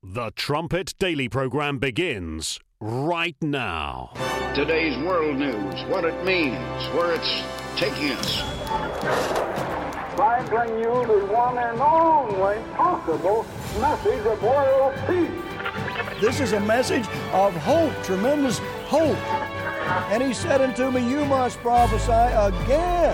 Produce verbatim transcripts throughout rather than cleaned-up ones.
The Trumpet Daily program begins right now. Today's world news, what it means, where it's taking us. I bring you the one and only possible message of world peace. This is a message of hope, tremendous hope. And he said unto me, you must prophesy again.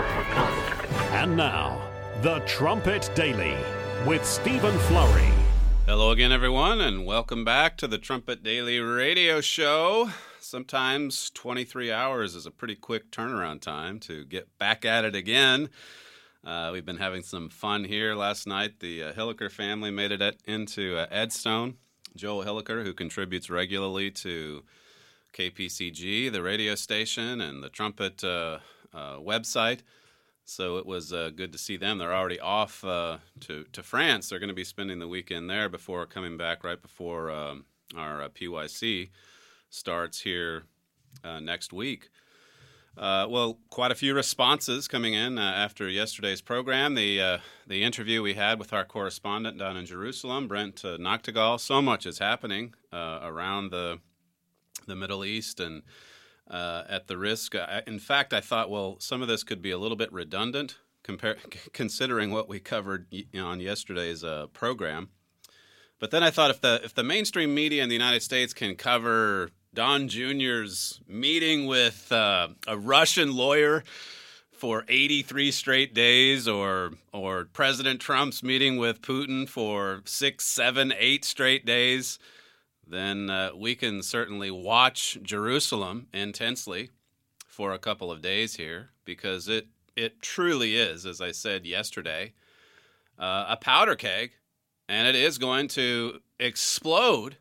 And now, The Trumpet Daily with Stephen Flurry. Hello again, everyone, and welcome back to the Trumpet Daily radio show. Sometimes twenty-three hours is a pretty quick turnaround time to get back at it again. Uh, we've been having some fun here. Last night, the uh, Hilliker family made it at, into uh, Edstone. Joel Hilliker, who contributes regularly to K P C G, the radio station, and the Trumpet uh, uh, website. So it was uh, good to see them. They're already off uh, to, to France. They're going to be spending the weekend there before coming back right before um, our uh, P Y C starts here uh, next week. Uh, well, quite a few responses coming in uh, after yesterday's program. The uh, the interview we had with our correspondent down in Jerusalem, Brent uh, Noctegal. So much is happening uh, around the the Middle East, and uh, at the risk. Uh, in fact, I thought, well, some of this could be a little bit redundant, compare, considering what we covered y- on yesterday's uh, program. But then I thought, if the if the mainstream media in the United States can cover Don Junior's meeting with uh, a Russian lawyer for eighty-three straight days, or or President Trump's meeting with Putin for six, seven, eight straight days, then uh, we can certainly watch Jerusalem intensely for a couple of days here, because it, it truly is, as I said yesterday, uh, a powder keg, and it is going to explode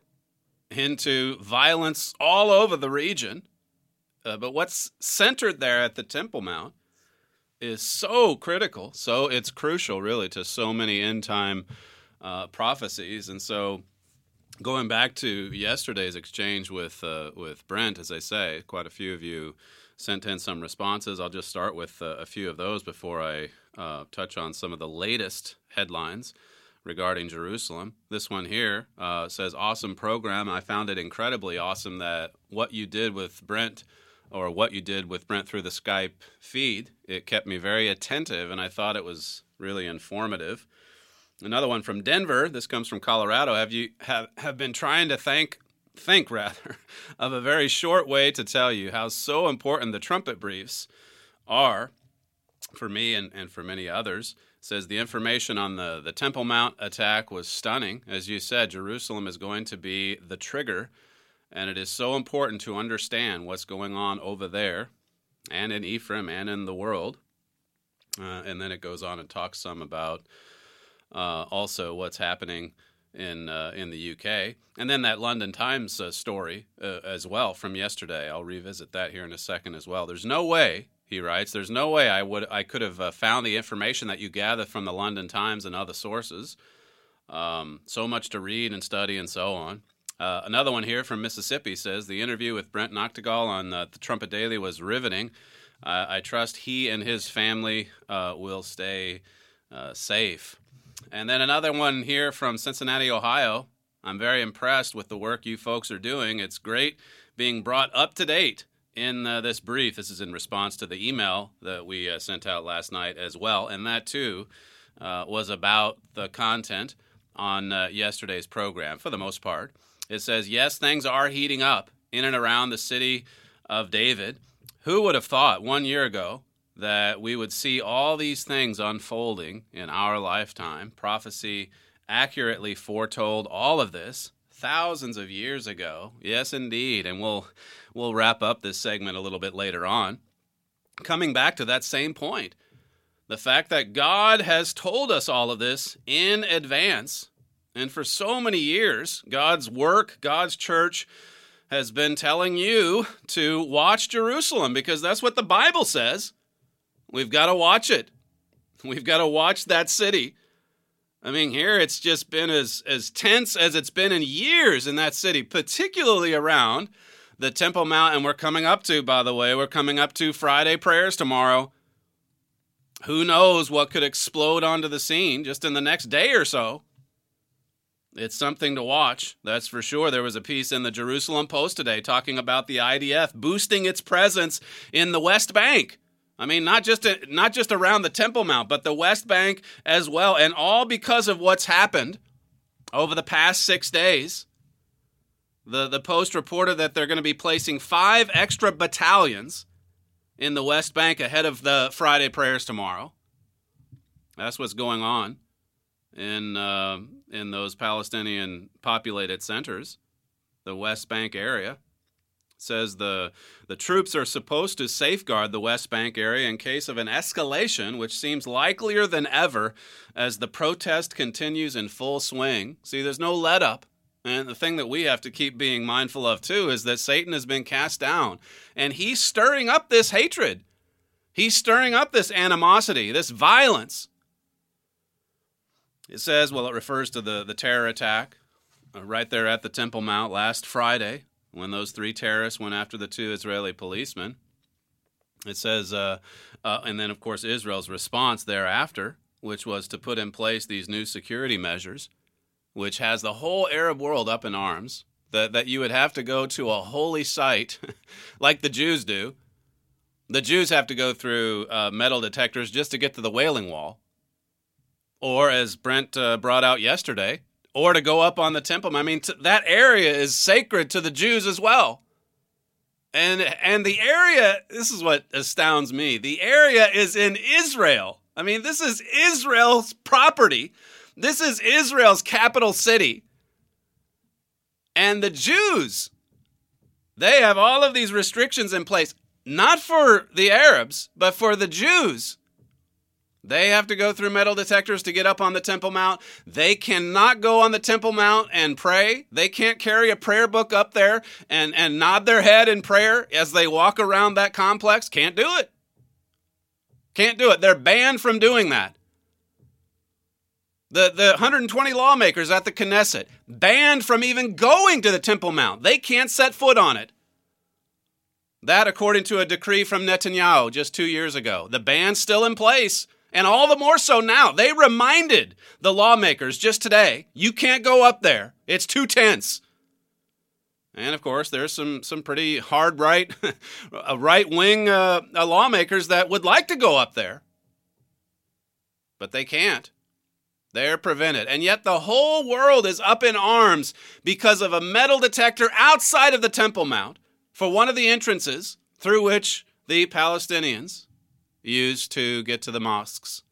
into violence all over the region. Uh, but what's centered there at the Temple Mount is so critical, so it's crucial, really, to so many end-time uh, prophecies. And so going back to yesterday's exchange with uh, with Brent, as I say, quite a few of you sent in some responses. I'll just start with uh, a few of those before I uh, touch on some of the latest headlines regarding Jerusalem. This one here uh, says, awesome program. I found it incredibly awesome that what you did with Brent, or what you did with Brent through the Skype feed, it kept me very attentive, and I thought it was really informative. Another one from Denver. This comes from Colorado. Have you have, have been trying to think, think rather, of a very short way to tell you how so important the trumpet briefs are for me and, and for many others. It says the information on the, the Temple Mount attack was stunning. As you said, Jerusalem is going to be the trigger, and it is so important to understand what's going on over there and in Ephraim and in the world. Uh, and then it goes on and talks some about Uh, also what's happening in uh, in the U K. And then that London Times uh, story uh, as well from yesterday. I'll revisit that here in a second as well. There's no way, he writes, there's no way I would I could have uh, found the information that you gather from the London Times and other sources. Um, so much to read and study and so on. Uh, another one here from Mississippi says, the interview with Brent Noctegal on uh, the Trumpet Daily was riveting. Uh, I trust he and his family uh, will stay uh, safe. And then another one here from Cincinnati, Ohio. I'm very impressed with the work you folks are doing. It's great being brought up to date in uh, this brief. This is in response to the email that we uh, sent out last night as well. And that, too, uh, was about the content on uh, yesterday's program, for the most part. It says, yes, things are heating up in and around the city of David. Who would have thought one year ago that we would see all these things unfolding in our lifetime? Prophecy accurately foretold all of this thousands of years ago. Yes, indeed. And we'll we'll wrap up this segment a little bit later on, coming back to that same point. The fact that God has told us all of this in advance. And for so many years, God's work, God's church has been telling you to watch Jerusalem, because that's what the Bible says. We've got to watch it. We've got to watch that city. I mean, here it's just been as, as tense as it's been in years in that city, particularly around the Temple Mount. And we're coming up to, by the way, we're coming up to Friday prayers tomorrow. Who knows what could explode onto the scene just in the next day or so. It's something to watch, that's for sure. There was a piece in the Jerusalem Post today talking about the I D F boosting its presence in the West Bank. I mean, not just not just around the Temple Mount, but the West Bank as well, and all because of what's happened over the past six days. The, the Post reported that they're going to be placing five extra battalions in the West Bank ahead of the Friday prayers tomorrow. That's what's going on in uh, in those Palestinian populated centers, the West Bank area. It says the the troops are supposed to safeguard the West Bank area in case of an escalation, which seems likelier than ever as the protest continues in full swing. See, there's no let up. And the thing that we have to keep being mindful of, too, is that Satan has been cast down. And he's stirring up this hatred. He's stirring up this animosity, this violence. It says, well, it refers to the, the terror attack uh, right there at the Temple Mount last Friday when those three terrorists went after the two Israeli policemen. It says, uh, uh, and then, of course, Israel's response thereafter, which was to put in place these new security measures, which has the whole Arab world up in arms, that, that you would have to go to a holy site like the Jews do. The Jews have to go through uh, metal detectors just to get to the Wailing Wall. Or, as Brent uh, brought out yesterday, or to go up on the Temple. I mean, t- that area is sacred to the Jews as well. And and the area, this is what astounds me, the area is in Israel. I mean, this is Israel's property. This is Israel's capital city. And the Jews, they have all of these restrictions in place, not for the Arabs, but for the Jews. They have to go through metal detectors to get up on the Temple Mount. They cannot go on the Temple Mount and pray. They can't carry a prayer book up there and, and nod their head in prayer as they walk around that complex. Can't do it. Can't do it. They're banned from doing that. The, the one hundred twenty lawmakers at the Knesset, banned from even going to the Temple Mount. They can't set foot on it. That according to a decree from Netanyahu just two years ago. The ban's still in place. And all the more so now. They reminded the lawmakers just today, you can't go up there. It's too tense. And, of course, there's some some pretty hard right, right-wing uh, lawmakers that would like to go up there. But they can't. They're prevented. And yet the whole world is up in arms because of a metal detector outside of the Temple Mount for one of the entrances through which the Palestinians used to get to the mosques.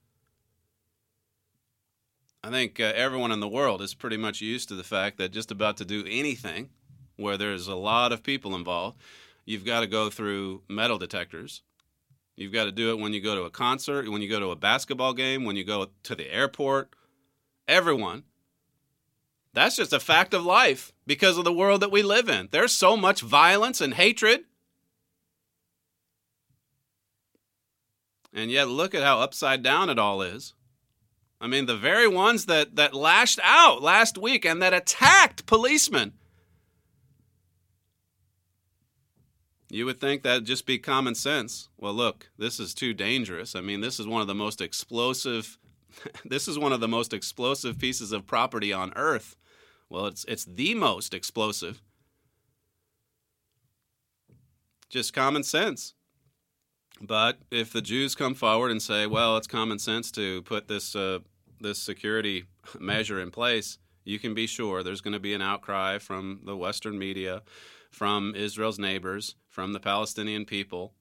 I think uh, everyone in the world is pretty much used to the fact that just about to do anything where there's a lot of people involved, you've got to go through metal detectors. You've got to do it when you go to a concert, when you go to a basketball game, when you go to the airport. Everyone. That's just a fact of life because of the world that we live in. There's so much violence and hatred. And yet look at how upside down it all is. I mean, the very ones that, that lashed out last week and that attacked policemen. You would think that'd just be common sense. Well, look, this is too dangerous. I mean, this is one of the most explosive, this is one of the most explosive pieces of property on earth. Well, it's it's the most explosive. Just common sense. But if the Jews come forward and say, well, it's common sense to put this uh, this security measure in place, you can be sure there's going to be an outcry from the Western media, from Israel's neighbors, from the Palestinian people.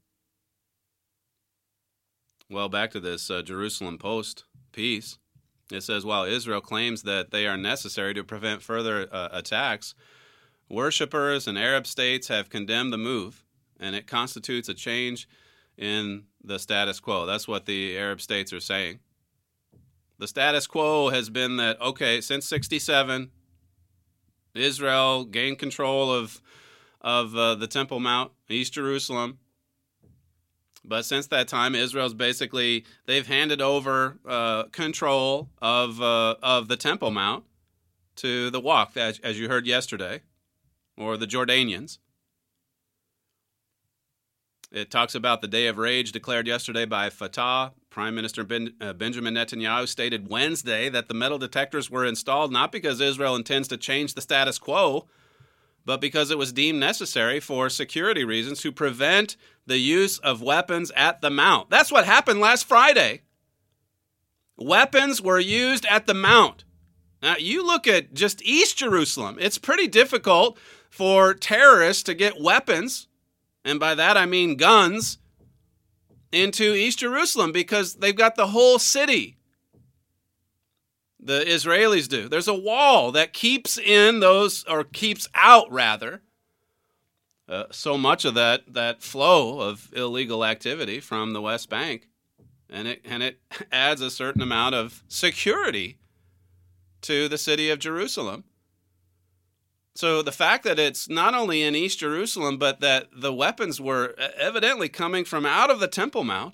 Well, back to this uh, Jerusalem Post piece. It says, while Israel claims that they are necessary to prevent further uh, attacks, worshippers in Arab states have condemned the move, and it constitutes a change in the status quo. That's what the Arab states are saying. The status quo has been that, okay, since sixty-seven, Israel gained control of of uh, the Temple Mount, East Jerusalem. But since that time, Israel's basically, they've handed over uh, control of uh, of the Temple Mount to the Waqf, as, as you heard yesterday, or the Jordanians. It talks about the day of rage declared yesterday by Fatah Prime Minister ben, uh, Benjamin Netanyahu stated Wednesday that the metal detectors were installed not because Israel intends to change the status quo, but because it was deemed necessary for security reasons to prevent the use of weapons at the Mount. That's what happened last Friday. Weapons were used at the Mount. Now, you look at just East Jerusalem, it's pretty difficult for terrorists to get weapons, and by that I mean guns, into East Jerusalem because they've got the whole city. The Israelis do. There's a wall that keeps in those, or keeps out rather, uh, so much of that, that flow of illegal activity from the West Bank. And it, and it adds a certain amount of security to the city of Jerusalem. So the fact that it's not only in East Jerusalem, but that the weapons were evidently coming from out of the Temple Mount,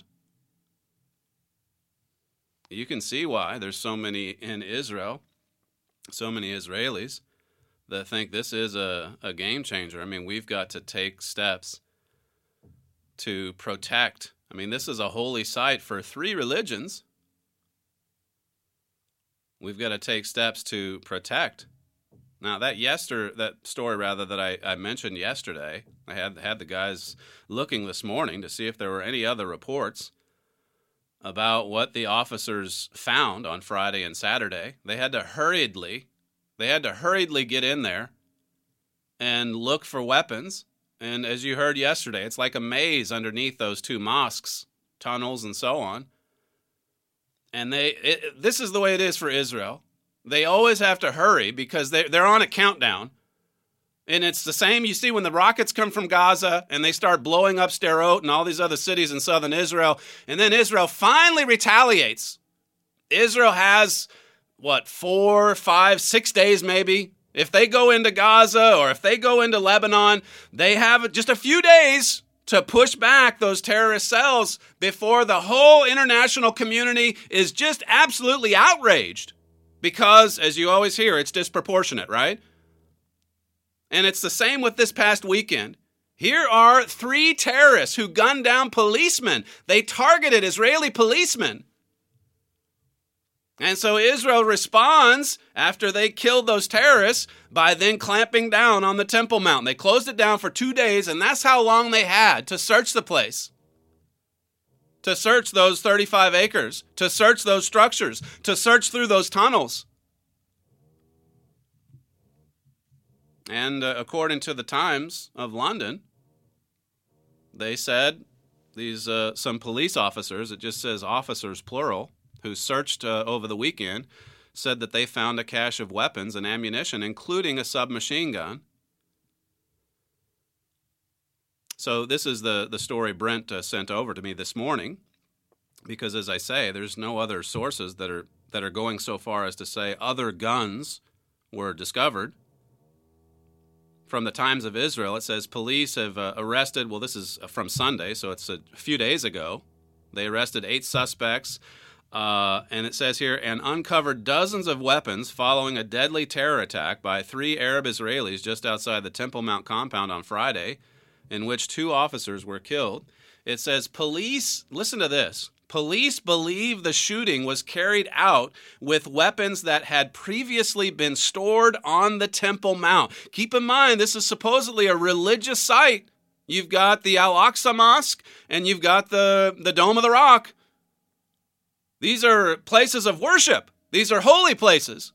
you can see why there's so many in Israel, so many Israelis that think this is a, a game changer. I mean, we've got to take steps to protect. I mean, this is a holy site for three religions. We've got to take steps to protect. Now, that yester, that story rather that I, I mentioned yesterday, I had had the guys looking this morning to see if there were any other reports about what the officers found on Friday and Saturday. They had to hurriedly, they had to hurriedly get in there and look for weapons. And as you heard yesterday, it's like a maze underneath those two mosques, tunnels, and so on. And they, it, this is the way it is for Israel. They always have to hurry because they, they're on a countdown. And it's the same you see when the rockets come from Gaza and they start blowing up Sderot and all these other cities in southern Israel. And then Israel finally retaliates. Israel has, what, four, five, six days maybe. If they go into Gaza or if they go into Lebanon, they have just a few days to push back those terrorist cells before the whole international community is just absolutely outraged. Because, as you always hear, it's disproportionate, right? And it's the same with this past weekend. Here are three terrorists who gunned down policemen. They targeted Israeli policemen. And so Israel responds after they killed those terrorists by then clamping down on the Temple Mount. They closed it down for two days, and that's how long they had to search the place. To search those thirty-five acres, to search those structures, to search through those tunnels. And uh, according to the Times of London, they said these uh, some police officers, it just says officers plural, who searched uh, over the weekend, said that they found a cache of weapons and ammunition, including a submachine gun. So this is the, the story Brent uh, sent over to me this morning, because as I say, there's no other sources that are that are going so far as to say other guns were discovered. From the Times of Israel, it says police have uh, arrested, well, this is from Sunday, so it's a few days ago. They arrested eight suspects, uh, and it says here, and uncovered dozens of weapons following a deadly terror attack by three Arab Israelis just outside the Temple Mount compound on Friday, in which two officers were killed. It says police, listen to this, police believe the shooting was carried out with weapons that had previously been stored on the Temple Mount. Keep in mind, this is supposedly a religious site. You've got the Al-Aqsa Mosque and you've got the, the Dome of the Rock. These are places of worship. These are holy places.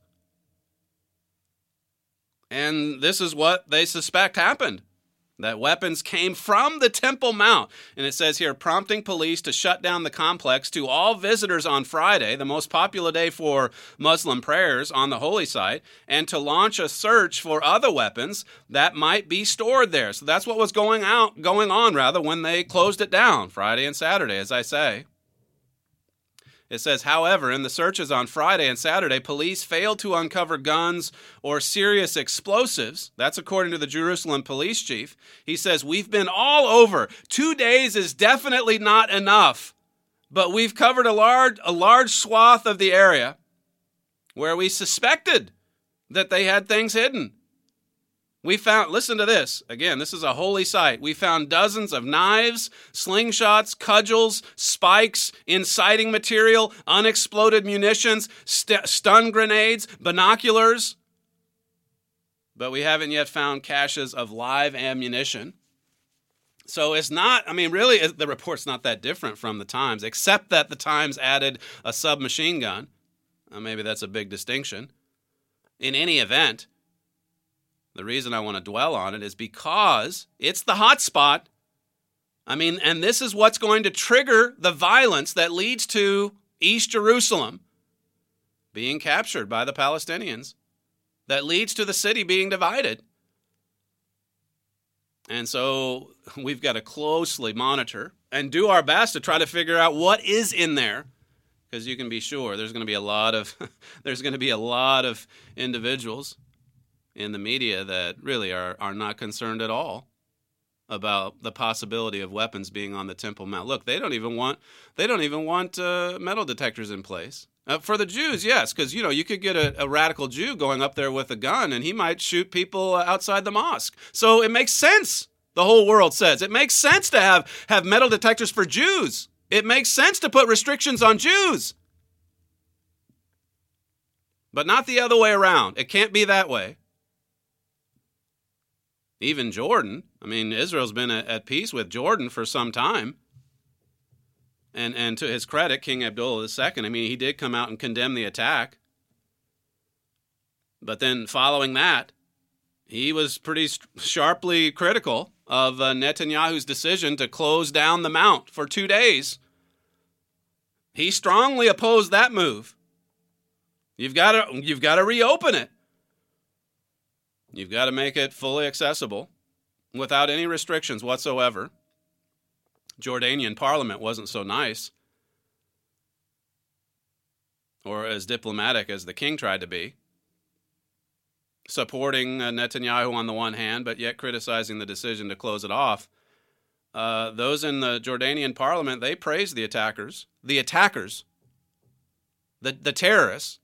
And this is what they suspect happened. That weapons came from the Temple Mount. And it says here, prompting police to shut down the complex to all visitors on Friday, the most popular day for Muslim prayers on the holy site, and to launch a search for other weapons that might be stored there. So that's what was going out, going on rather, when they closed it down Friday and Saturday, as I say. It says, however, in the searches on Friday and Saturday, police failed to uncover guns or serious explosives. That's according to the Jerusalem police chief. He says, we've been all over. Two days is definitely not enough, but we've covered a large, a large swath of the area where we suspected that they had things hidden. We found, listen to this. Again, this is a holy site. We found dozens of knives, slingshots, cudgels, spikes, inciting material, unexploded munitions, st- stun grenades, binoculars. But we haven't yet found caches of live ammunition. So it's not, I mean, really, the report's not that different from the Times, except that the Times added a submachine gun. Well, maybe that's a big distinction. In any event, the reason I want to dwell on it is because it's the hot spot. I mean, and this is what's going to trigger the violence that leads to East Jerusalem being captured by the Palestinians, that leads to the city being divided. And so we've got to closely monitor and do our best to try to figure out what is in there, because you can be sure there's going to be a lot of there's going to be a lot of individuals in the media that really are, are not concerned at all about the possibility of weapons being on the Temple Mount. Look, they don't even want they don't even want uh, metal detectors in place. Uh, for the Jews, yes, because, you know, you could get a, a radical Jew going up there with a gun and he might shoot people outside the mosque. So it makes sense, the whole world says. It makes sense to have, have metal detectors for Jews. It makes sense to put restrictions on Jews. But not the other way around. It can't be that way. Even Jordan, I mean, Israel's been at peace with Jordan for some time. And and to his credit, King Abdullah the Second, I mean, he did come out and condemn the attack. But then following that, he was pretty sharply critical of uh, Netanyahu's decision to close down the mount for two days. He strongly opposed that move. You've got to you've got to reopen it. You've got to make it fully accessible without any restrictions whatsoever. Jordanian parliament wasn't so nice or as diplomatic as the king tried to be, supporting uh, Netanyahu on the one hand, but yet criticizing the decision to close it off. Uh, those in the Jordanian parliament, they praised the attackers, the attackers, the, the terrorists,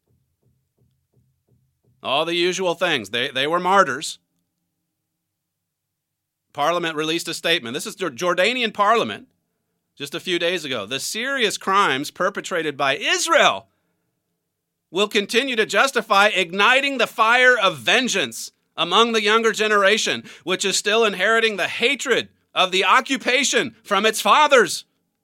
all the usual things. They, they were martyrs. Parliament released a statement. This is the Jordanian parliament just a few days ago. The serious crimes perpetrated by Israel will continue to justify igniting the fire of vengeance among the younger generation, which is still inheriting the hatred of the occupation from its fathers.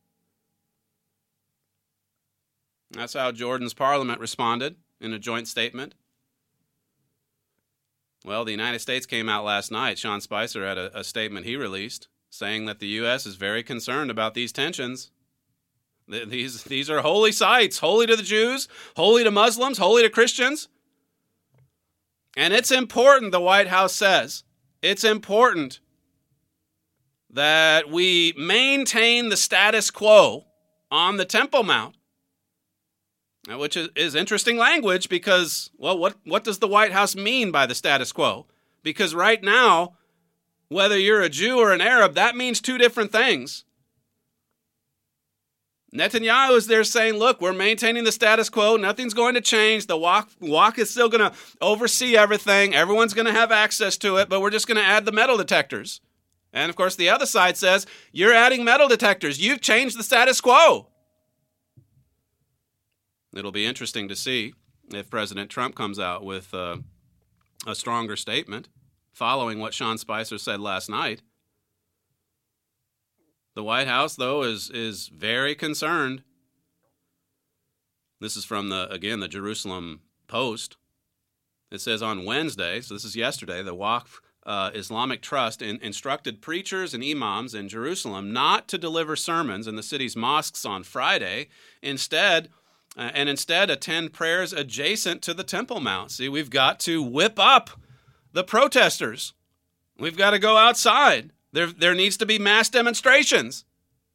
That's how Jordan's parliament responded in a joint statement. Well, the United States came out last night. Sean Spicer had a, a statement he released saying that the U S is very concerned about these tensions. Th- these, these are holy sites, holy to the Jews, holy to Muslims, holy to Christians. And it's important, the White House says, it's important that we maintain the status quo on the Temple Mount. Which is, is interesting language because, well, what, what does the White House mean by the status quo? Because right now, whether you're a Jew or an Arab, that means two different things. Netanyahu is there saying, look, we're maintaining the status quo. Nothing's going to change. The Waqf, Waqf is still going to oversee everything. Everyone's going to have access to it, but we're just going to add the metal detectors. And, of course, the other side says, you're adding metal detectors. You've changed the status quo. It'll be interesting to see if President Trump comes out with uh, a stronger statement following what Sean Spicer said last night. The White House, though, is is very concerned. This is from, the again, the Jerusalem Post. It says on Wednesday, so this is yesterday, the Waqf uh, Islamic Trust in, instructed preachers and imams in Jerusalem not to deliver sermons in the city's mosques on Friday. Instead, Uh, and instead attend prayers adjacent to the Temple Mount. See, we've got to whip up the protesters. We've got to go outside. There, there needs to be mass demonstrations.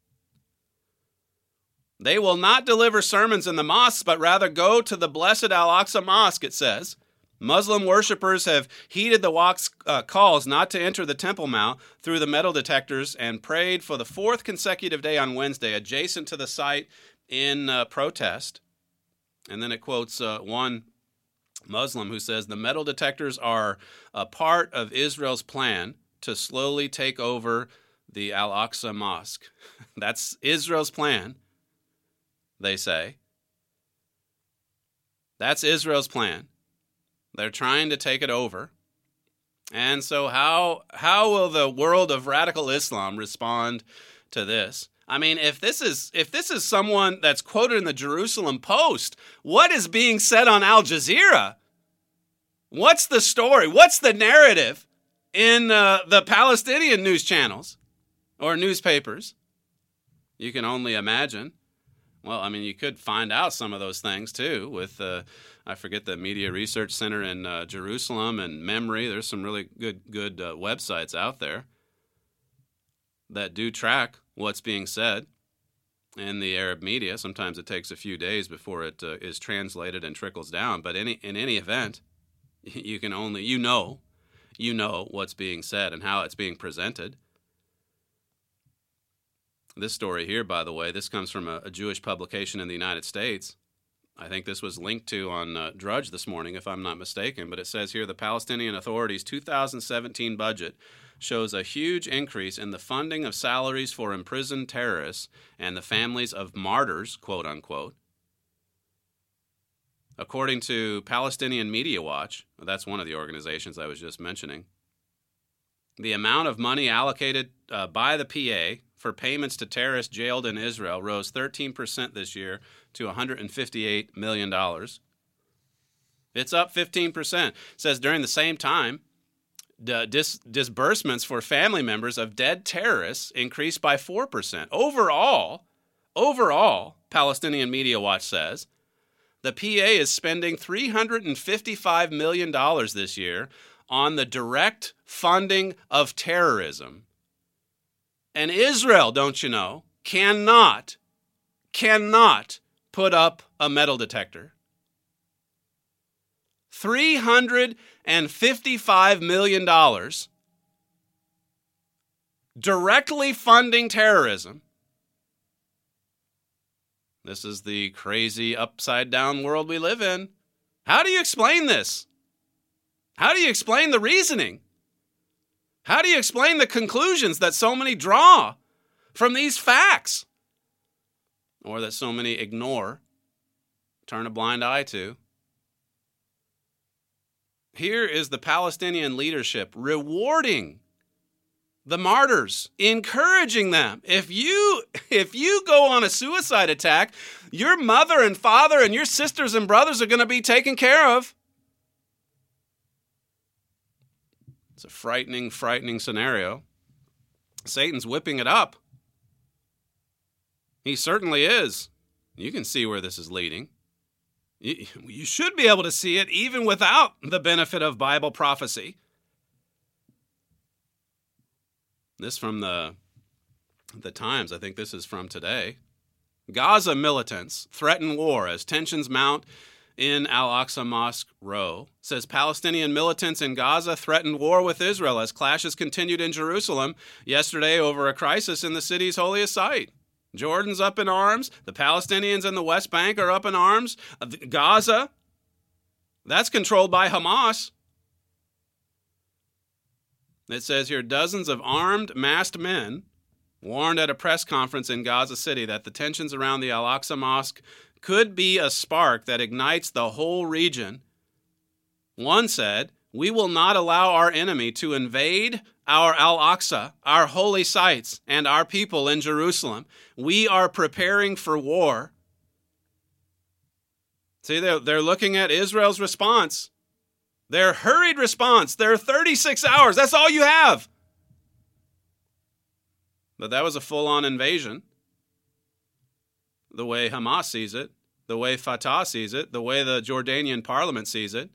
They will not deliver sermons in the mosques, but rather go to the Blessed Al-Aqsa Mosque, it says. Muslim worshippers have heeded the Waqf's uh, calls not to enter the Temple Mount through the metal detectors and prayed for the fourth consecutive day on Wednesday adjacent to the site in uh, protest. And then it quotes uh, one Muslim, who says the metal detectors are a part of Israel's plan to slowly take over the Al-Aqsa Mosque. That's Israel's plan, they say. That's Israel's plan. They're trying to take it over. And so how how will the world of radical Islam respond to this? I mean, if this is if this is someone that's quoted in the Jerusalem Post, what is being said on Al Jazeera? What's the story? What's the narrative in uh, the Palestinian news channels or newspapers? You can only imagine. Well, I mean, you could find out some of those things, too, with, uh, I forget, the Media Research Center in uh, Jerusalem and Memory. There's some really good good uh, websites out there that do track what's being said in the Arab media. Sometimes it takes a few days before it uh, is translated and trickles down. But any, in any event, you can only, you know, you know what's being said and how it's being presented. This story here, by the way, this comes from a, a Jewish publication in the United States. I think this was linked to on uh, Drudge this morning, if I'm not mistaken. But it says here, the Palestinian Authority's two thousand seventeen budget shows a huge increase in the funding of salaries for imprisoned terrorists and the families of martyrs, quote unquote. According to Palestinian Media Watch, that's one of the organizations I was just mentioning, the amount of money allocated uh, by the P A for payments to terrorists jailed in Israel rose thirteen percent this year to one hundred fifty-eight million dollars. It's up fifteen percent. It says during the same time, the dis- disbursements for family members of dead terrorists increased by four percent. Overall, overall, Palestinian Media Watch says, the P A is spending three hundred fifty-five million dollars this year on the direct funding of terrorism. And Israel, don't you know, cannot, cannot put up a metal detector. three hundred fifty-five million dollars directly funding terrorism. This is the crazy upside-down world we live in. How do you explain this? How do you explain the reasoning? How do you explain the conclusions that so many draw from these facts? Or that so many ignore, turn a blind eye to? Here is the Palestinian leadership rewarding the martyrs, encouraging them. If you, if you go on a suicide attack, your mother and father and your sisters and brothers are going to be taken care of. It's a frightening, frightening scenario. Satan's whipping it up. He certainly is. You can see where this is leading. You, you should be able to see it even without the benefit of Bible prophecy. This from the, the Times. I think this is from today. Gaza militants threaten war as tensions mount in Al-Aqsa Mosque Row. Says Palestinian militants in Gaza threatened war with Israel as clashes continued in Jerusalem yesterday over a crisis in the city's holiest site. Jordan's up in arms. The Palestinians in the West Bank are up in arms. Gaza, that's controlled by Hamas. It says here, dozens of armed, masked men warned at a press conference in Gaza City that the tensions around the Al-Aqsa Mosque could be a spark that ignites the whole region. One said, we will not allow our enemy to invade our Al-Aqsa, our holy sites, and our people in Jerusalem. We are preparing for war. See, they're, they're looking at Israel's response. Their hurried response. Their thirty-six hours. That's all you have. But that was a full-on invasion. The way Hamas sees it, the way Fatah sees it, the way the Jordanian parliament sees it.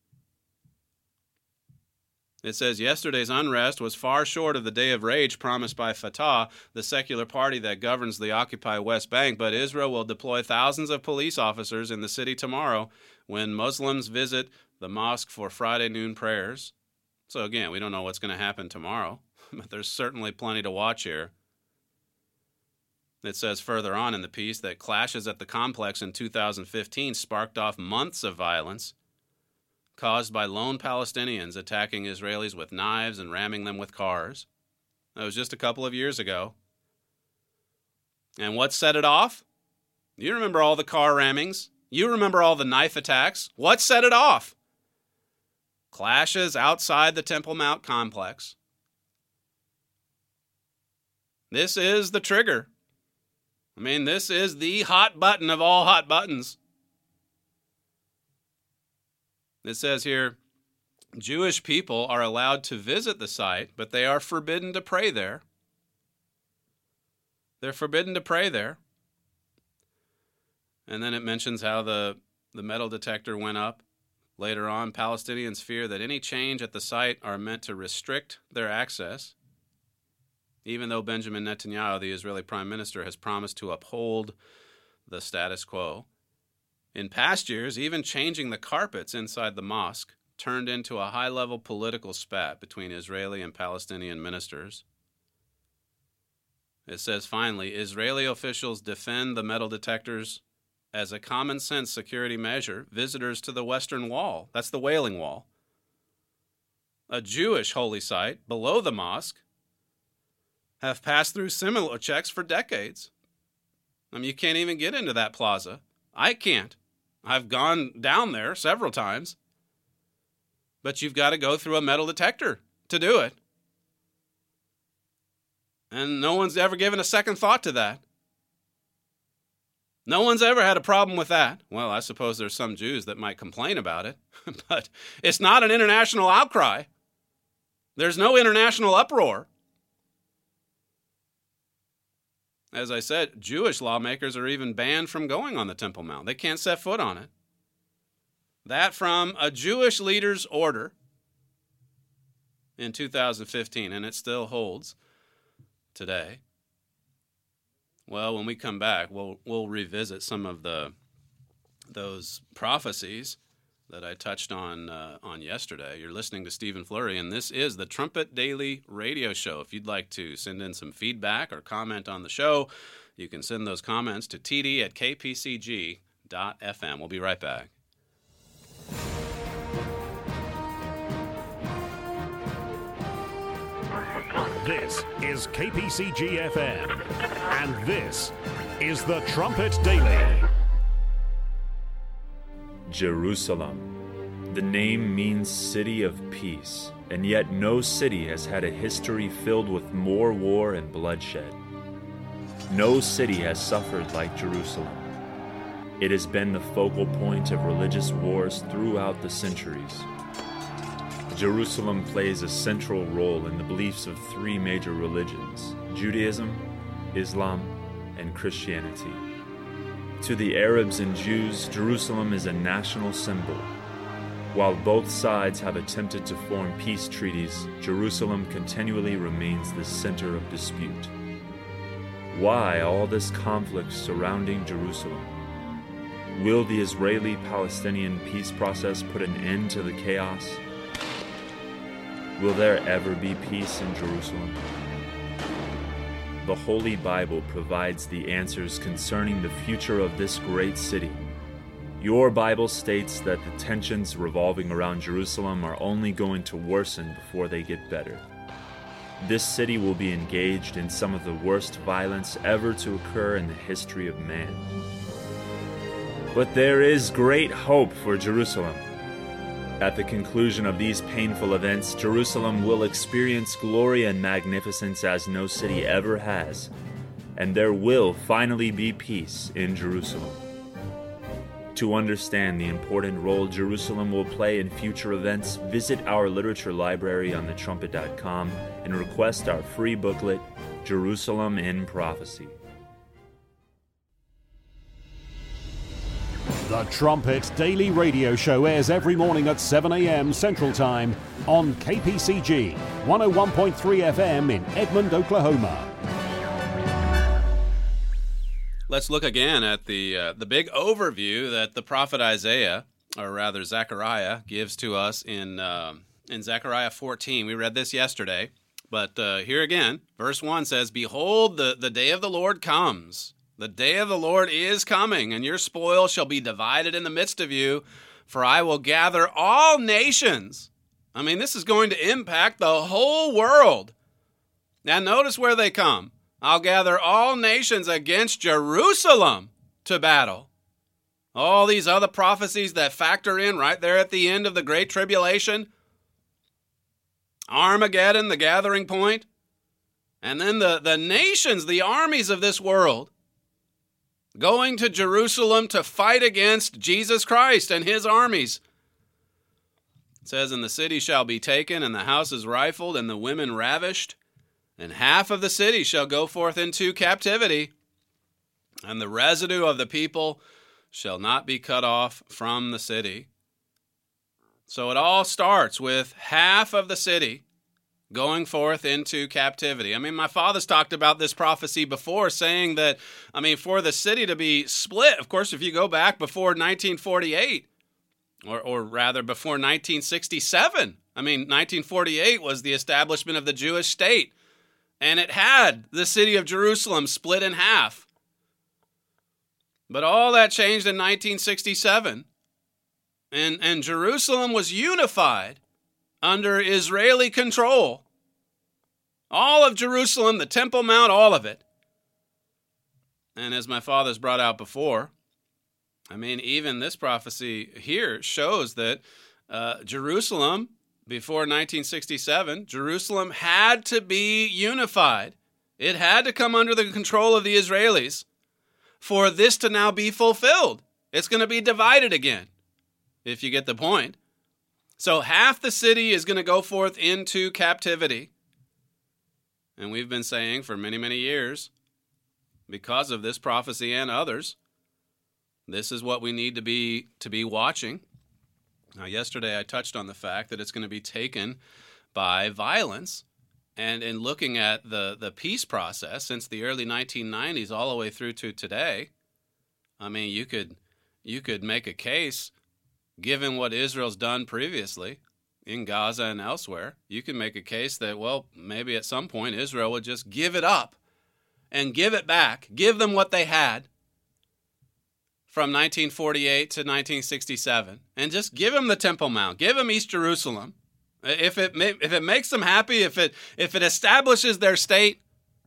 It says yesterday's unrest was far short of the day of rage promised by Fatah, the secular party that governs the occupied West Bank, but Israel will deploy thousands of police officers in the city tomorrow when Muslims visit the mosque for Friday noon prayers. So again, we don't know what's going to happen tomorrow, but there's certainly plenty to watch here. It says further on in the piece that clashes at the complex in two thousand fifteen sparked off months of violence. caused by lone Palestinians attacking Israelis with knives and ramming them with cars. That was just a couple of years ago. And what set it off? You remember all the car rammings. You remember all the knife attacks. What set it off? Clashes outside the Temple Mount complex. This is the trigger. I mean, this is the hot button of all hot buttons. It says here, Jewish people are allowed to visit the site, but they are forbidden to pray there. They're forbidden to pray there. And then it mentions how the, the metal detector went up. Later on, Palestinians fear that any change at the site are meant to restrict their access, even though Benjamin Netanyahu, the Israeli prime minister, has promised to uphold the status quo. In past years, even changing the carpets inside the mosque turned into a high-level political spat between Israeli and Palestinian ministers. It says, finally, Israeli officials defend the metal detectors as a common-sense security measure. Visitors to the Western Wall, that's the Wailing Wall, a Jewish holy site below the mosque, have passed through similar checks for decades. I mean, you can't even get into that plaza. I can't. I've gone down there several times. But you've got to go through a metal detector to do it. And no one's ever given a second thought to that. No one's ever had a problem with that. Well, I suppose there's some Jews that might complain about it, but it's not an international outcry. There's no international uproar. As I said, Jewish lawmakers are even banned from going on the Temple Mount. They can't set foot on it. That from a Jewish leader's order in two thousand fifteen, and it still holds today. Well, when we come back, we'll we'll revisit some of the those prophecies that I touched on uh, on yesterday. You're listening to Stephen Flurry, and this is the Trumpet Daily Radio Show. If you'd like to send in some feedback or comment on the show, you can send those comments to t d at k p c g dot f m. We'll be right back. This is K P C G F M, and this is the Trumpet Daily. Jerusalem. The name means city of peace, and yet no city has had a history filled with more war and bloodshed. No city has suffered like Jerusalem. It has been the focal point of religious wars throughout the centuries. Jerusalem plays a central role in the beliefs of three major religions: Judaism, Islam, and Christianity. To the Arabs and Jews, Jerusalem is a national symbol. While both sides have attempted to form peace treaties, Jerusalem continually remains the center of dispute. Why all this conflict surrounding Jerusalem? Will the Israeli-Palestinian peace process put an end to the chaos? Will there ever be peace in Jerusalem? The Holy Bible provides the answers concerning the future of this great city. Your Bible states that the tensions revolving around Jerusalem are only going to worsen before they get better. This city will be engaged in some of the worst violence ever to occur in the history of man. But there is great hope for Jerusalem. At the conclusion of these painful events, Jerusalem will experience glory and magnificence as no city ever has, and there will finally be peace in Jerusalem. To understand the important role Jerusalem will play in future events, visit our literature library on the trumpet dot com and request our free booklet, Jerusalem in Prophecy. The Trumpet Daily Radio Show airs every morning at seven a.m. Central Time on K P C G one oh one point three F M in Edmond, Oklahoma. Let's look again at the uh, the big overview that the prophet Isaiah, or rather Zechariah, gives to us in uh, in Zechariah fourteen. We read this yesterday, but uh, here again, verse one says, "Behold, the, the day of the Lord comes. The day of the Lord is coming, and your spoil shall be divided in the midst of you. For I will gather all nations. I mean, this is going to impact the whole world. Now notice where they come. I'll gather all nations against Jerusalem to battle. All these other prophecies that factor in right there at the end of the Great Tribulation. Armageddon, the gathering point. And then the, the nations, the armies of this world, going to Jerusalem to fight against Jesus Christ and his armies. It says, and the city shall be taken, and the houses rifled, and the women ravished. And half of the city shall go forth into captivity, and the residue of the people shall not be cut off from the city. So it all starts with half of the city going forth into captivity. I mean, my father's talked about this prophecy before, saying that, I mean, for the city to be split, of course, if you go back before nineteen forty-eight, or, or rather before nineteen sixty-seven, I mean, nineteen forty-eight was the establishment of the Jewish state. And it had the city of Jerusalem split in half. But all that changed in nineteen sixty-seven. And, and Jerusalem was unified under Israeli control. All of Jerusalem, the Temple Mount, all of it. And as my father's brought out before, I mean, even this prophecy here shows that uh, Jerusalem, before nineteen sixty-seven, Jerusalem had to be unified. It had to come under the control of the Israelis for this to now be fulfilled. It's going to be divided again, if you get the point. So half the city is going to go forth into captivity. And we've been saying for many, many years, because of this prophecy and others, this is what we need to be to be watching. Now, yesterday I touched on the fact that it's going to be taken by violence. And in looking at the, the peace process since the early nineteen nineties all the way through to today, I mean, you could you could make a case, given what Israel's done previously in Gaza and elsewhere, you can make a case that, well, maybe at some point Israel would just give it up and give it back, give them what they had from nineteen forty-eight to nineteen sixty-seven, and just give them the Temple Mount, give them East Jerusalem. If it if it makes them happy, if it if it establishes their state.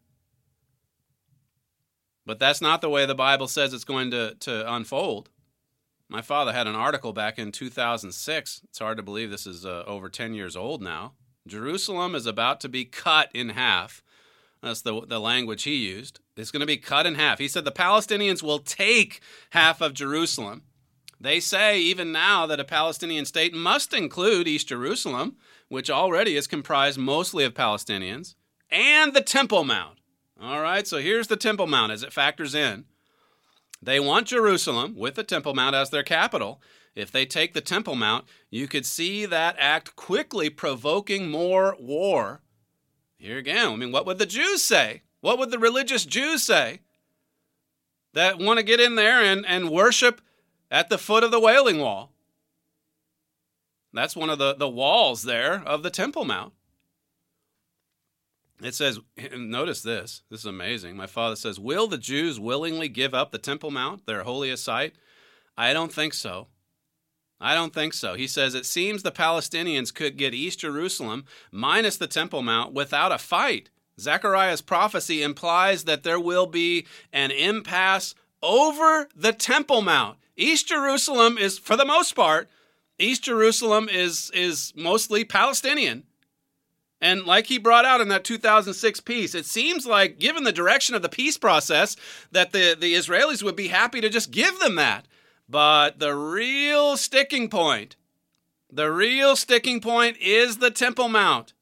But that's not the way the Bible says it's going to, to unfold. My father had an article back in two thousand six. It's hard to believe this is uh, over ten years old now. Jerusalem is about to be cut in half. That's the, the language he used. It's going to be cut in half. He said the Palestinians will take half of Jerusalem. They say even now that a Palestinian state must include East Jerusalem, which already is comprised mostly of Palestinians, and the Temple Mount. All right, so here's the Temple Mount as it factors in. They want Jerusalem with the Temple Mount as their capital. If they take the Temple Mount, you could see that act quickly provoking more war. Here again, I mean, what would the Jews say? What would the religious Jews say that want to get in there and, and worship at the foot of the Wailing Wall? That's one of the, the walls there of the Temple Mount. It says, notice this, this is amazing. My father says, will the Jews willingly give up the Temple Mount, their holiest site? I don't think so. I don't think so. He says, it seems the Palestinians could get East Jerusalem minus the Temple Mount without a fight. Zechariah's prophecy implies that there will be an impasse over the Temple Mount. East Jerusalem is, for the most part, East Jerusalem is, is mostly Palestinian. And like he brought out in that two thousand six piece, it seems like, given the direction of the peace process, that the, the Israelis would be happy to just give them that. But the real sticking point, the real sticking point is the Temple Mount.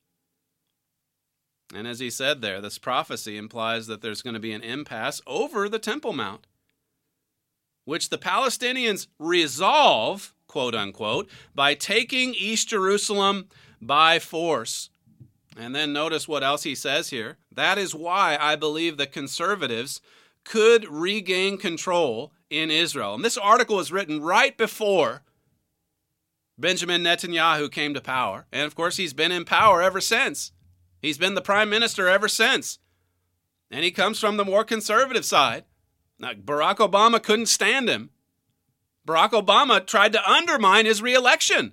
And as he said there, this prophecy implies that there's going to be an impasse over the Temple Mount, which the Palestinians resolve, quote unquote, by taking East Jerusalem by force. And then notice what else he says here. That is why I believe the conservatives could regain control in Israel. And this article was written right before Benjamin Netanyahu came to power. And of course, he's been in power ever since. He's been the prime minister ever since. And he comes from the more conservative side. Now, Barack Obama couldn't stand him. Barack Obama tried to undermine his reelection.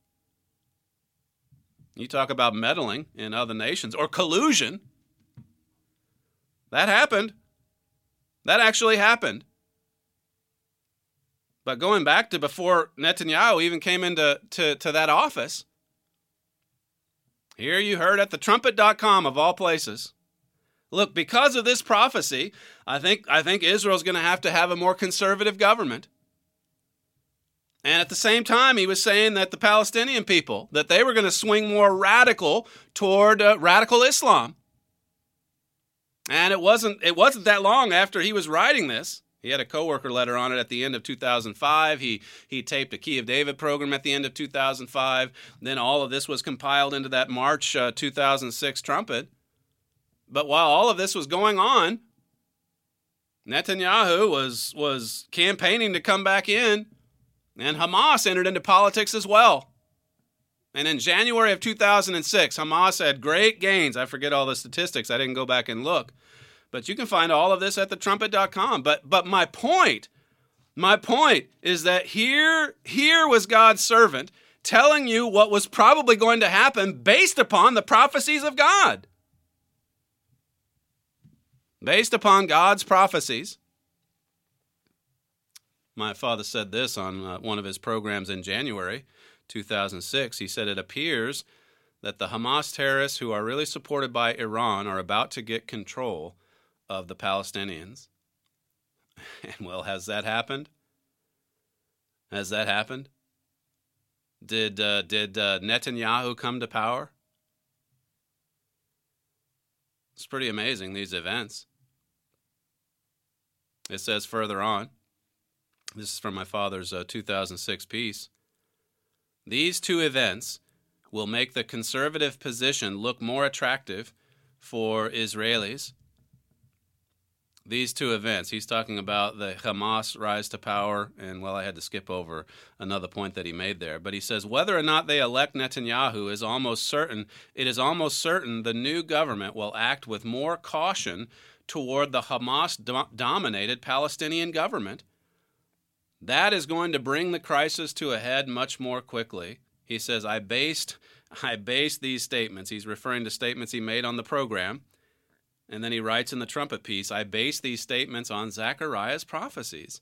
You talk about meddling in other nations or collusion. That happened. That actually happened. But going back to before Netanyahu even came into to, to that office, here you heard at the trumpet dot com of all places. Look, because of this prophecy, I think I think Israel's going to have to have a more conservative government. And at the same time, he was saying that the Palestinian people, that they were going to swing more radical toward uh, radical Islam. And it wasn't it wasn't that long after he was writing this. He had a coworker letter on it at the end of two thousand five. He he taped a Key of David program at the end of two thousand five. Then all of this was compiled into that March uh, two thousand six trumpet. But while all of this was going on, Netanyahu was was campaigning to come back in, and Hamas entered into politics as well. And in January of two thousand six, Hamas had great gains. I forget all the statistics. I didn't go back and look. But you can find all of this at the trumpet dot com. But but my point, my point is that here, here was God's servant telling you what was probably going to happen based upon the prophecies of God. Based upon God's prophecies. My father said this on uh, one of his programs in January two thousand six. He said, it appears that the Hamas terrorists who are really supported by Iran are about to get control of the Palestinians. And well, has that happened? Has that happened? Did uh, did uh, Netanyahu come to power? It's pretty amazing, these events. It says further on, this is from my father's uh, two thousand six piece, these two events will make the conservative position look more attractive for Israelis. These two events, he's talking about the Hamas rise to power, and well, I had to skip over another point that he made there. But he says whether or not they elect Netanyahu is almost certain, it is almost certain the new government will act with more caution toward the Hamas-dominated Palestinian government. That is going to bring the crisis to a head much more quickly. He says, I based, I based these statements. He's referring to statements he made on the program. And then he writes in the trumpet piece, I base these statements on Zechariah's prophecies.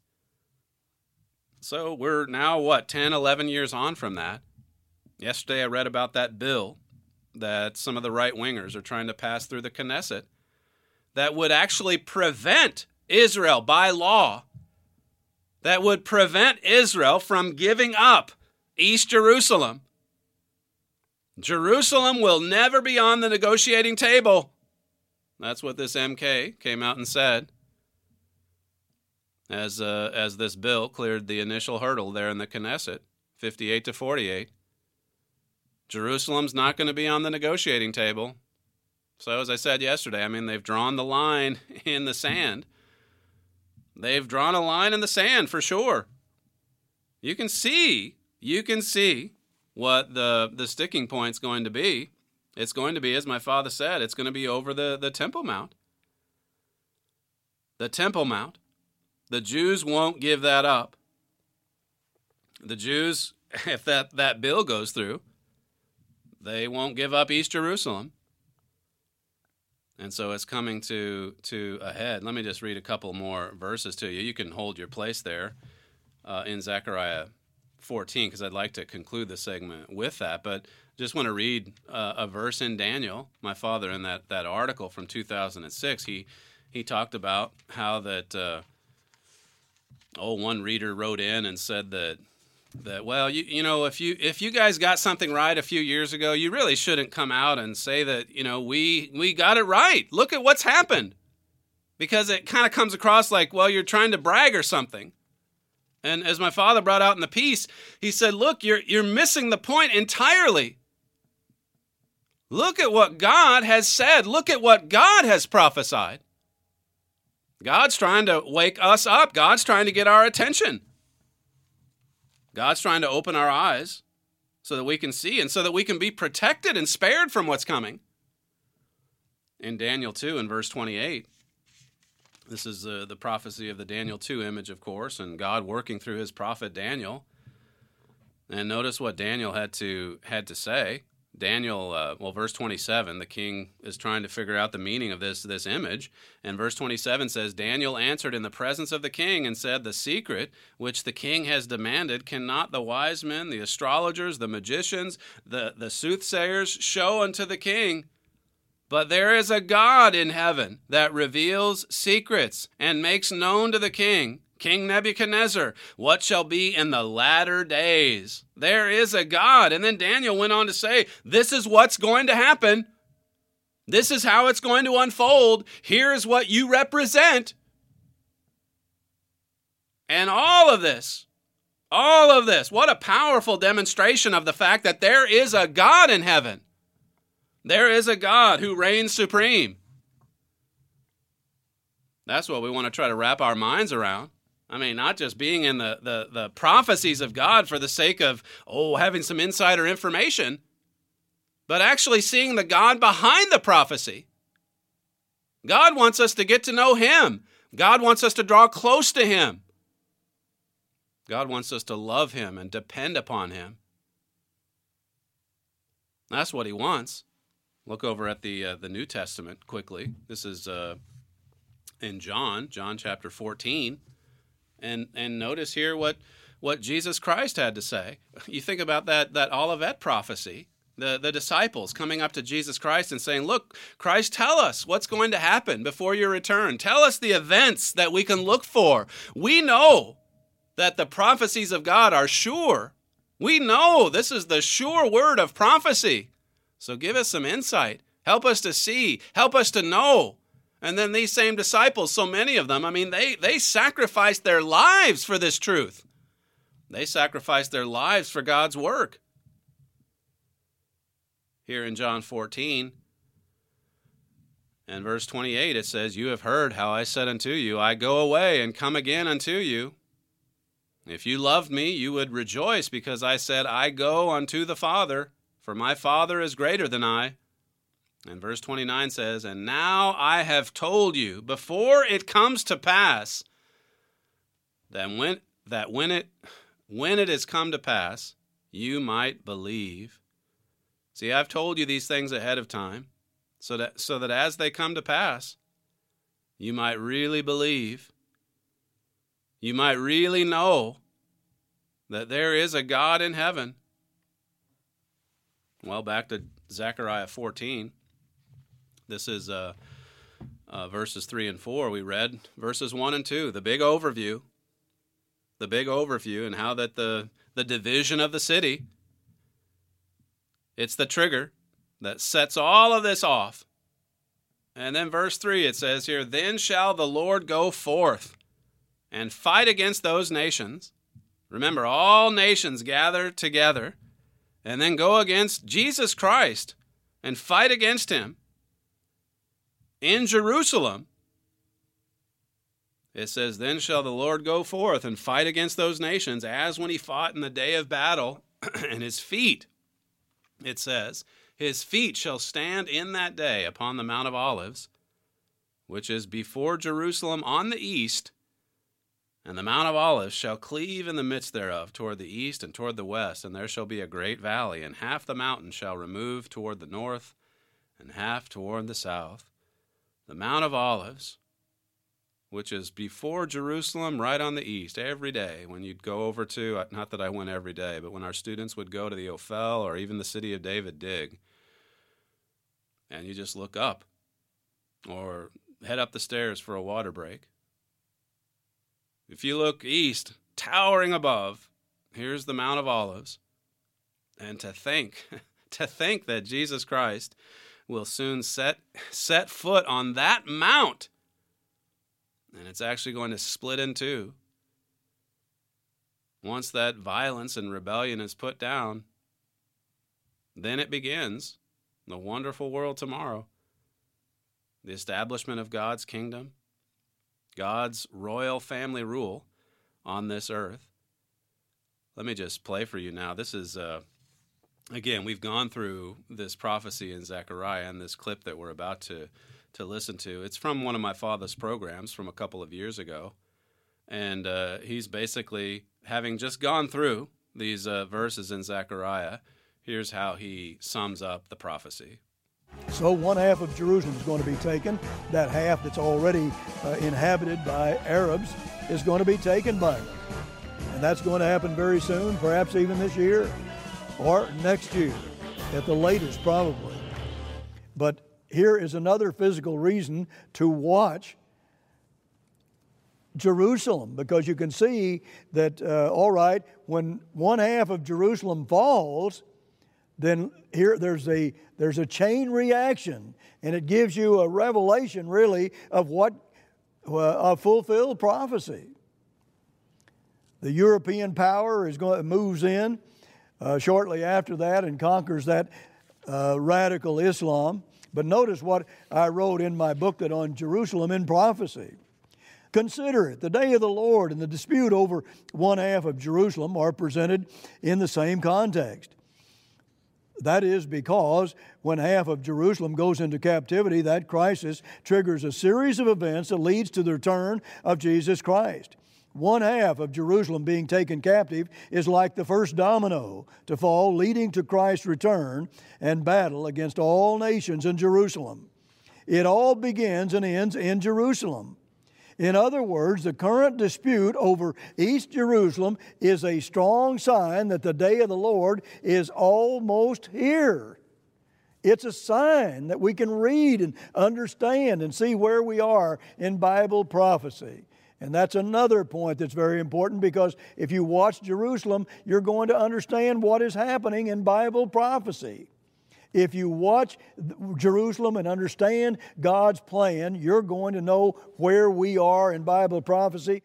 So we're now, what, ten, eleven years on from that. Yesterday I read about that bill that some of the right-wingers are trying to pass through the Knesset that would actually prevent Israel by law, that would prevent Israel from giving up East Jerusalem. Jerusalem will never be on the negotiating table. That's what this M K came out and said as uh, as this bill cleared the initial hurdle there in the Knesset, fifty-eight to forty-eight. Jerusalem's not going to be on the negotiating table. So as I said yesterday, I mean, they've drawn the line in the sand. They've drawn a line in the sand for sure. You can see, you can see what the, the sticking point's going to be. It's going to be, as my father said, it's going to be over the, the Temple Mount. The Temple Mount. The Jews won't give that up. The Jews, if that, that bill goes through, they won't give up East Jerusalem. And so it's coming to, to a head. Let me just read a couple more verses to you. You can hold your place there uh, in Zechariah fourteen, because I'd like to conclude the segment with that. But just want to read uh, a verse in Daniel. My father, in that, that article from two thousand six, he he talked about how that, uh, oh, one reader wrote in and said that, that well, you you know, if you if you guys got something right a few years ago, you really shouldn't come out and say that, you know, we we got it right. Look at what's happened. Because it kind of comes across like, well, you're trying to brag or something. And as my father brought out in the piece, he said, look, you're you're missing the point entirely. Look at what God has said. Look at what God has prophesied. God's trying to wake us up. God's trying to get our attention. God's trying to open our eyes so that we can see and so that we can be protected and spared from what's coming. In Daniel two, in verse twenty-eight, This is uh, the prophecy of the Daniel two image, of course, and God working through his prophet Daniel. And notice what Daniel had to had to say. Daniel, uh, well, verse twenty-seven, the king is trying to figure out the meaning of this, this image. And verse twenty-seven says, Daniel answered in the presence of the king and said, the secret which the king has demanded cannot the wise men, the astrologers, the magicians, the, the soothsayers show unto the king. But there is a God in heaven that reveals secrets and makes known to the king, King Nebuchadnezzar, what shall be in the latter days. There is a God. And then Daniel went on to say, this is what's going to happen. This is how it's going to unfold. Here's what you represent. And all of this, all of this, what a powerful demonstration of the fact that there is a God in heaven. There is a God who reigns supreme. That's what we want to try to wrap our minds around. I mean, not just being in the, the, the prophecies of God for the sake of, oh, having some insider information, but actually seeing the God behind the prophecy. God wants us to get to know him. God wants us to draw close to him. God wants us to love him and depend upon him. That's what he wants. Look over at the uh, the New Testament quickly. This is uh, in John, John chapter fourteen. And and notice here what, what Jesus Christ had to say. You think about that, that Olivet prophecy, the, the disciples coming up to Jesus Christ and saying, look, Christ, tell us what's going to happen before your return. Tell us the events that we can look for. We know that the prophecies of God are sure. We know this is the sure word of prophecy. So give us some insight. Help us to see. Help us to know. And then these same disciples, so many of them, I mean, they, they sacrificed their lives for this truth. They sacrificed their lives for God's work. Here in John fourteen and verse twenty-eight, it says, you have heard how I said unto you, I go away and come again unto you. If you loved me, you would rejoice because I said, I go unto the Father, for my Father is greater than I. And verse twenty-nine says, and now I have told you before it comes to pass that when, that when it, when it has come to pass, you might believe. See, I've told you these things ahead of time so that, so that as they come to pass, you might really believe. You might really know that there is a God in heaven. Well, back to Zechariah fourteen. This is uh, uh, verses three and four. We read verses one and two, the big overview, the big overview and how that the, the division of the city, it's the trigger that sets all of this off. And then verse three, it says here, then shall the Lord go forth and fight against those nations. Remember, all nations gather together and then go against Jesus Christ and fight against him. In Jerusalem, it says, then shall the Lord go forth and fight against those nations as when he fought in the day of battle, and his feet, it says, his feet shall stand in that day upon the Mount of Olives, which is before Jerusalem on the east, and the Mount of Olives shall cleave in the midst thereof toward the east and toward the west, and there shall be a great valley, and half the mountain shall remove toward the north, and half toward the south. The Mount of Olives, which is before Jerusalem, right on the east, every day when you'd go over to, not that I went every day, but when our students would go to the Ophel or even the City of David dig, and you just look up or head up the stairs for a water break. If you look east, towering above, here's the Mount of Olives. And to think, to think that Jesus Christ will soon set set foot on that mount, and it's actually going to split in two. Once that violence and rebellion is put down, then it begins the wonderful world tomorrow, the establishment of God's kingdom, God's royal family rule on this earth. Let me just play for you now. This is uh, Again, we've gone through this prophecy in Zechariah and this clip that we're about to, to listen to. It's from one of my father's programs from a couple of years ago. And uh, he's basically, having just gone through these uh, verses in Zechariah, here's how he sums up the prophecy. So one half of Jerusalem is going to be taken. That half that's already uh, inhabited by Arabs is going to be taken by them. And that's going to happen very soon, perhaps even this year or next year at the latest, probably. But here is another physical reason to watch Jerusalem, because you can see that, uh, all right, when one half of Jerusalem falls, then here there's a there's a chain reaction, and it gives you a revelation, really, of what uh, a fulfilled prophecy. The European power is going moves in uh, shortly after that and conquers that uh, radical Islam. But notice what I wrote in my booklet on Jerusalem in prophecy. Consider it, the day of the Lord and the dispute over one half of Jerusalem are presented in the same context. That is because when half of Jerusalem goes into captivity, that crisis triggers a series of events that leads to the return of Jesus Christ. One half of Jerusalem being taken captive is like the first domino to fall, leading to Christ's return and battle against all nations in Jerusalem. It all begins and ends in Jerusalem. In other words, the current dispute over East Jerusalem is a strong sign that the day of the Lord is almost here. It's a sign that we can read and understand and see where we are in Bible prophecy. And that's another point that's very important, because if you watch Jerusalem, you're going to understand what is happening in Bible prophecy. If you watch Jerusalem and understand God's plan, you're going to know where we are in Bible prophecy.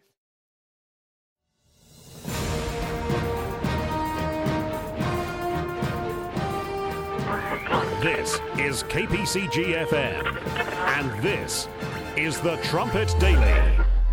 This is K P C G F M, and this is the Trumpet Daily.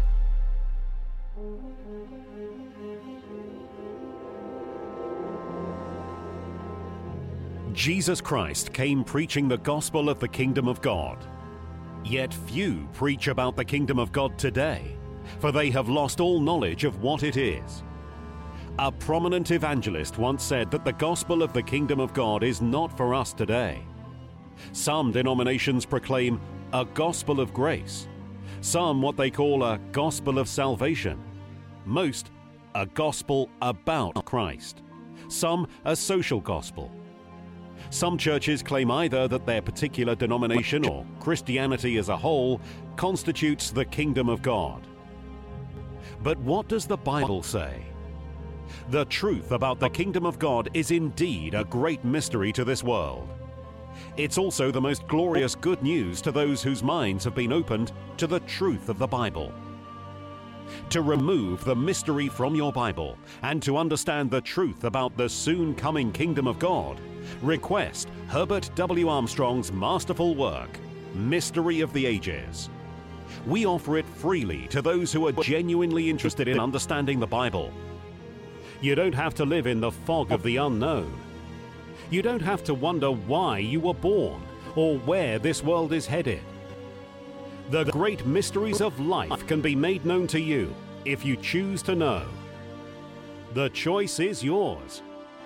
Jesus Christ came preaching the gospel of the kingdom of God. Yet few preach about the kingdom of God today, for they have lost all knowledge of what it is. A prominent evangelist once said that the gospel of the kingdom of God is not for us today. Some denominations proclaim a gospel of grace, some what they call a gospel of salvation, most a gospel about Christ, some a social gospel. Some churches claim either that their particular denomination or Christianity as a whole constitutes the kingdom of God. But what does the Bible say? The truth about the kingdom of God is indeed a great mystery to this world. It's also the most glorious good news to those whose minds have been opened to the truth of the Bible. To remove the mystery from your Bible and to understand the truth about the soon coming kingdom of God, request Herbert W. Armstrong's masterful work, Mystery of the Ages. We offer it freely to those who are genuinely interested in understanding the Bible. You don't have to live in the fog of the unknown. You don't have to wonder why you were born or where this world is headed. The great mysteries of life can be made known to you if you choose to know. The choice is yours.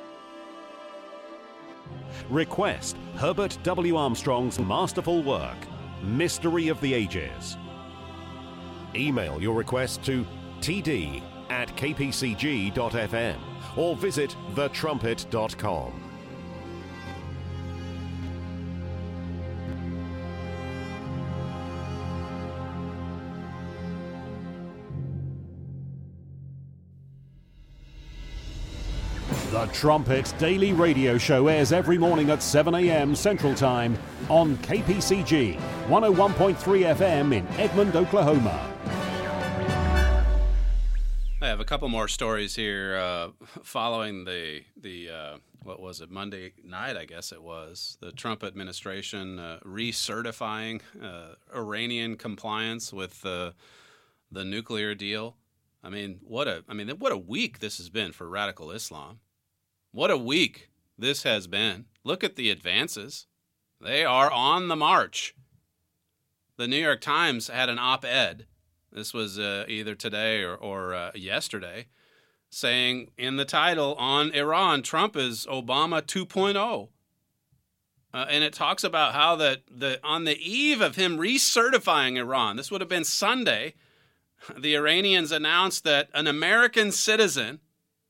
Request Herbert W. Armstrong's masterful work, Mystery of the Ages. Email your request to t d at k p c g dot f m or visit the trumpet dot com. The Trumpet Daily Radio Show airs every morning at seven a m Central Time on K P C G one oh one point three F M in Edmond, Oklahoma. I have a couple more stories here uh, following the, the uh, what was it, Monday night, I guess it was, the Trump administration uh, recertifying uh, Iranian compliance with uh, the nuclear deal. I mean, what a I mean, what a week this has been for radical Islam. What a week this has been. Look at the advances. They are on the march. The New York Times had an op-ed, this was uh, either today or, or uh, yesterday, saying in the title, on Iran, Trump is Obama two point oh. Uh, and it talks about how that the on the eve of him recertifying Iran, this would have been Sunday, the Iranians announced that an American citizen,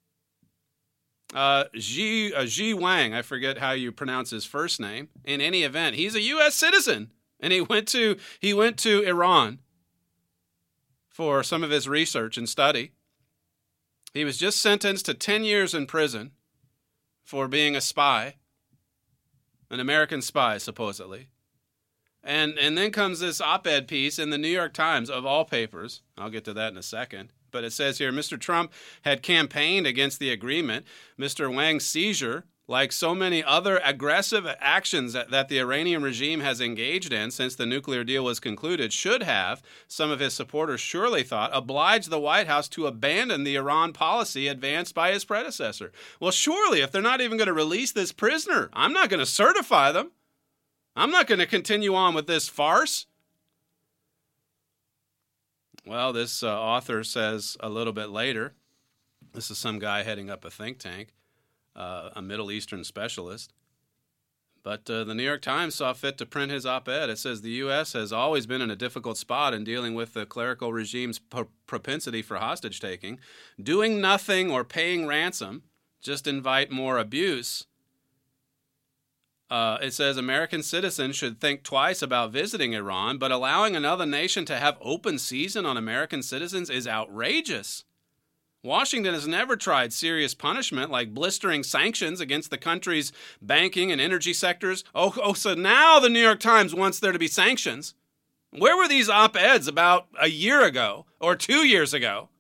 uh, Xi, uh, Xi Wang, I forget how you pronounce his first name, in any event, he's a U S citizen, and he went to he went to Iran for some of his research and study. He was just sentenced to ten years in prison for being a spy. An American spy, supposedly. And and then comes this op-ed piece in the New York Times, of all papers. I'll get to that in a second. But it says here, Mister Trump had campaigned against the agreement. Mister Wang's seizure, like so many other aggressive actions that, that the Iranian regime has engaged in since the nuclear deal was concluded, should have, some of his supporters surely thought, obliged the White House to abandon the Iran policy advanced by his predecessor. Well, surely, if they're not even going to release this prisoner, I'm not going to certify them. I'm not going to continue on with this farce. Well, this uh, author says a little bit later, this is some guy heading up a think tank, Uh, a Middle Eastern specialist. But uh, the New York Times saw fit to print his op-ed. It says the U S has always been in a difficult spot in dealing with the clerical regime's pro- propensity for hostage-taking. Doing nothing or paying ransom just invite more abuse. Uh, it says American citizens should think twice about visiting Iran, but allowing another nation to have open season on American citizens is outrageous. Washington has never tried serious punishment like blistering sanctions against the country's banking and energy sectors. Oh, oh, so now the New York Times wants there to be sanctions. Where were these op-eds about a year ago or two years ago?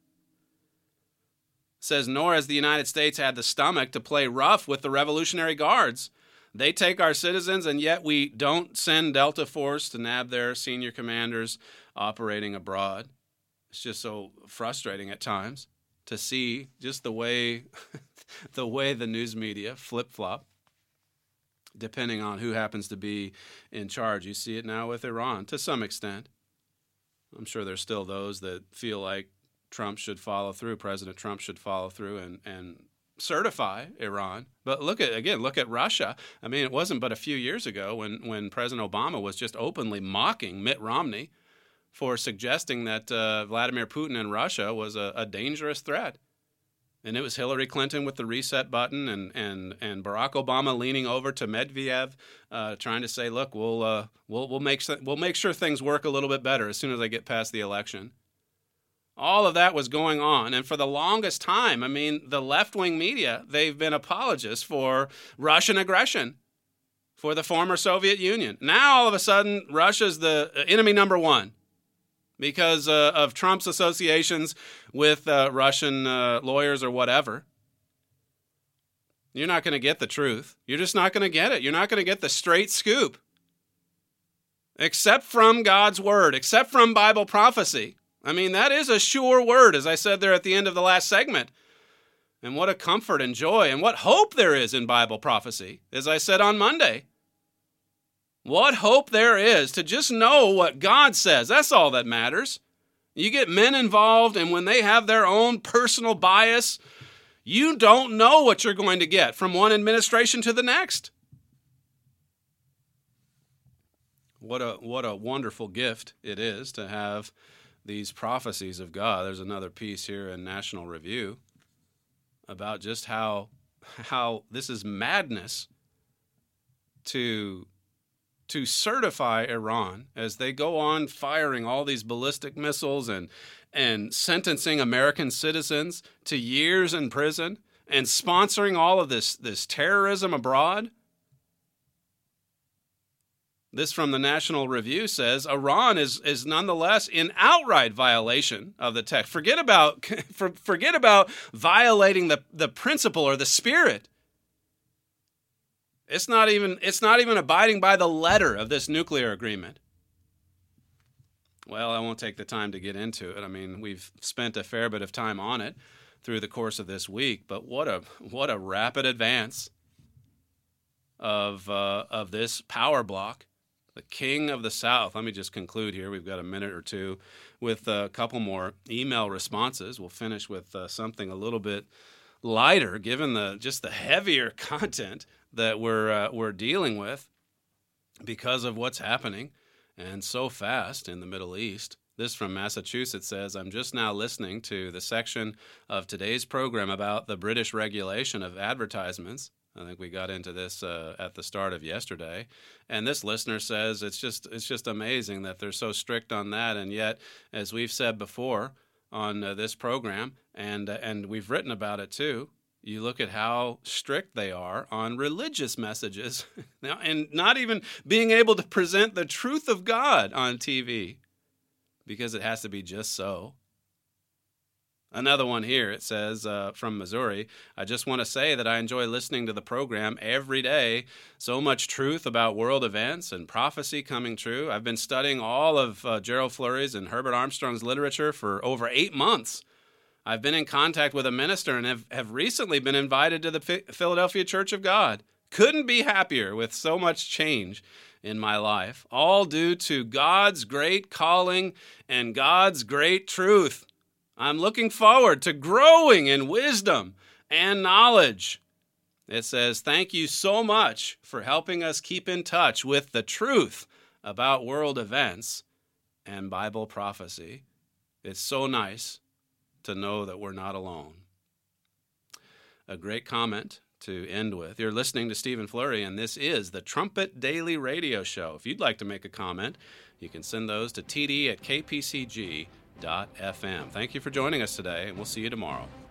It says, nor has the United States had the stomach to play rough with the Revolutionary Guards. They take our citizens, and yet we don't send Delta Force to nab their senior commanders operating abroad. It's just so frustrating at times to see just the way the way the news media flip-flop, depending on who happens to be in charge. You see it now with Iran, to some extent. I'm sure there's still those that feel like Trump should follow through, President Trump should follow through and, and certify Iran. But look at, again, look at Russia. I mean, it wasn't but a few years ago when, when President Obama was just openly mocking Mitt Romney for suggesting that uh, Vladimir Putin and Russia was a, a dangerous threat. And it was Hillary Clinton with the reset button and and, and Barack Obama leaning over to Medvedev, uh, trying to say, look, we'll, uh, we'll, we'll, make, we'll make sure things work a little bit better as soon as I get past the election. All of that was going on. And for the longest time, I mean, the left-wing media, they've been apologists for Russian aggression, for the former Soviet Union. Now, all of a sudden, Russia's the enemy number one, because uh, of Trump's associations with uh, Russian uh, lawyers or whatever. You're not going to get the truth. You're just not going to get it. You're not going to get the straight scoop. Except from God's word, except from Bible prophecy. I mean, that is a sure word, as I said there at the end of the last segment. And what a comfort and joy and what hope there is in Bible prophecy, as I said on Monday. What hope there is to just know what God says. That's all that matters. You get men involved, and when they have their own personal bias, you don't know what you're going to get from one administration to the next. What a what a wonderful gift it is to have these prophecies of God. There's another piece here in National Review about just how how this is madness to to certify Iran as they go on firing all these ballistic missiles and and sentencing American citizens to years in prison and sponsoring all of this, this terrorism abroad. This from the National Review says Iran is is nonetheless in outright violation of the text. Forget about forget about violating the, the principle or the spirit. It's not even it's not even abiding by the letter of this nuclear agreement. Well, I won't take the time to get into it. I mean, we've spent a fair bit of time on it through the course of this week, but what a what a rapid advance of uh, of this power block the King of the South. Let me just conclude here. We've got a minute or two with a couple more email responses. We'll finish with uh, something a little bit lighter, given the just the heavier content that we're uh, we're dealing with because of what's happening and so fast in the Middle East. This from Massachusetts says, I'm just now listening to the section of today's program about the British regulation of advertisements. I think we got into this uh, at the start of yesterday. And this listener says it's just it's just amazing that they're so strict on that. And yet, as we've said before on uh, this program, and uh, and we've written about it too, you look at how strict they are on religious messages now, and not even being able to present the truth of God on T V because it has to be just so. Another one here, it says, uh, from Missouri, I just want to say that I enjoy listening to the program every day. So much truth about world events and prophecy coming true. I've been studying all of uh, Gerald Flurry's and Herbert Armstrong's literature for over eight months. I've been in contact with a minister and have, have recently been invited to the P- Philadelphia Church of God. Couldn't be happier with so much change in my life, all due to God's great calling and God's great truth. I'm looking forward to growing in wisdom and knowledge. It says, thank you so much for helping us keep in touch with the truth about world events and Bible prophecy. It's so nice to know that we're not alone. A great comment to end with. You're listening to Stephen Flurry, and this is the Trumpet Daily Radio Show. If you'd like to make a comment, you can send those to T D at K P C G dot F M. Thank you for joining us today, and we'll see you tomorrow.